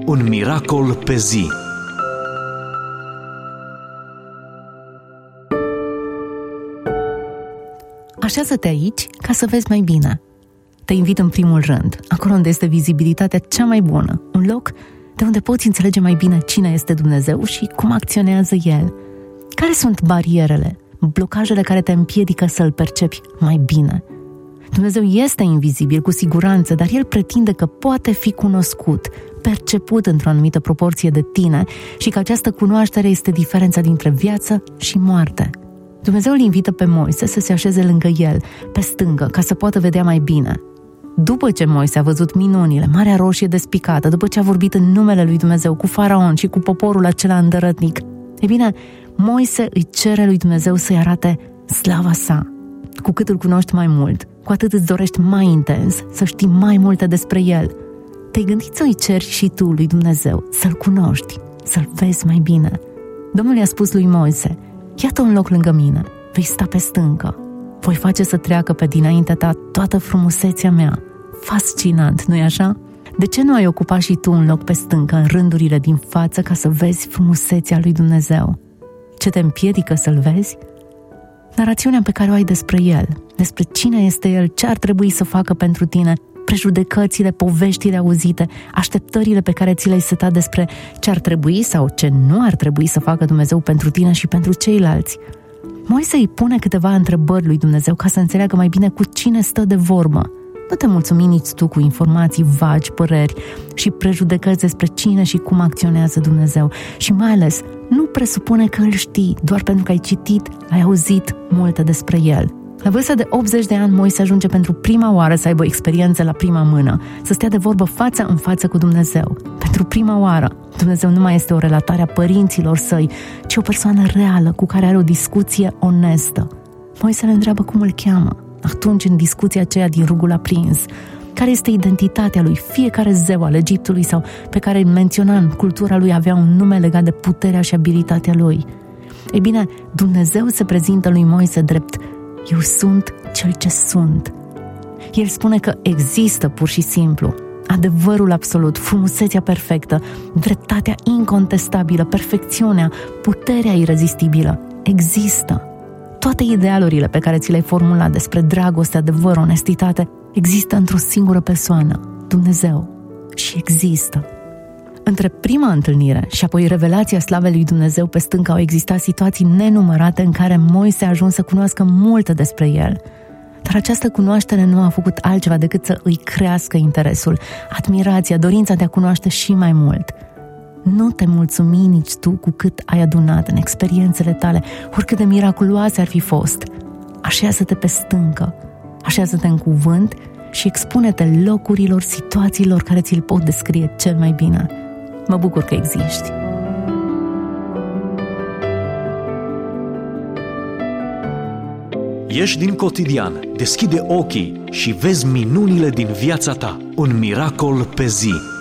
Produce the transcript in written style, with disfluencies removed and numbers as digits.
Un miracol pe zi. Așează-te aici ca să vezi mai bine. Te invit în primul rând, acolo unde este vizibilitatea cea mai bună, un loc de unde poți înțelege mai bine cine este Dumnezeu și cum acționează El. Care sunt barierele, blocajele care te împiedică să-L percepi mai bine? Dumnezeu este invizibil, cu siguranță, dar El pretinde că poate fi cunoscut, perceput într-o anumită proporție de tine și că această cunoaștere este diferența dintre viață și moarte. Dumnezeu îl invită pe Moise să se așeze lângă el, pe stângă, ca să poată vedea mai bine. După ce Moise a văzut minunile, Marea Roșie despicată, după ce a vorbit în numele lui Dumnezeu cu Faraon și cu poporul acela îndărătnic, e bine, Moise îi cere lui Dumnezeu să-i arate slava sa. Cu cât îl cunoști mai mult, cu atât îți dorești mai intens să știi mai multe despre el. Te-ai gândit să îi ceri și tu lui Dumnezeu, să-l cunoști, să-l vezi mai bine. Domnul i-a spus lui Moise: iată un loc lângă mine, vei sta pe stâncă. Voi face să treacă pe dinaintea ta toată frumusețea mea. Fascinant, nu-i așa? De ce nu ai ocupat și tu un loc pe stâncă, în rândurile din față, ca să vezi frumusețea lui Dumnezeu? Ce te împiedică să-l vezi? Narațiunea pe care o ai despre el, despre cine este el, ce ar trebui să facă pentru tine, prejudecățile, poveștile auzite, așteptările pe care ți le-ai setat despre ce ar trebui sau ce nu ar trebui să facă Dumnezeu pentru tine și pentru ceilalți. Moise îi pune câteva întrebări lui Dumnezeu ca să înțeleagă mai bine cu cine stă de vorbă. Nu te mulțumi nici tu cu informații vagi, păreri și prejudecăți despre cine și cum acționează Dumnezeu. Și mai ales, nu presupune că îl știi doar pentru că ai citit, ai auzit multe despre el. La vârsta de 80 de ani, Moise ajunge pentru prima oară să aibă experiențe la prima mână, să stea de vorbă față în față cu Dumnezeu. Pentru prima oară, Dumnezeu nu mai este o relatare a părinților săi, ci o persoană reală cu care are o discuție onestă. Moise le întreabă cum îl cheamă. Atunci, în discuția aceea din rugul aprins, care este identitatea lui, fiecare zeu al Egiptului sau pe care îl menționa în cultura lui avea un nume legat de puterea și abilitatea lui. Ei bine, Dumnezeu se prezintă lui Moise drept: eu sunt cel ce sunt. El spune că există pur și simplu adevărul absolut, frumusețea perfectă, dreptatea incontestabilă, perfecțiunea, puterea irezistibilă. Există. Toate idealurile pe care ți le-ai formulat despre dragoste, adevăr, onestitate, există într-o singură persoană, Dumnezeu. Și există. Între prima întâlnire și apoi revelația slavei lui Dumnezeu pe stâncă au existat situații nenumărate în care Moise a ajuns să cunoască multe despre el. Dar această cunoaștere nu a făcut altceva decât să îi crească interesul, admirația, dorința de a cunoaște și mai mult. Nu te mulțumi nici tu cu cât ai adunat în experiențele tale, oricât de miraculoase ar fi fost. Așează-te pe stâncă, așează-te în cuvânt și expune-te locurilor, situațiilor care ți-l pot descrie cel mai bine. Mă bucur că existi. Ieși din cotidian, deschide ochii și vezi minunile din viața ta. Un miracol pe zi.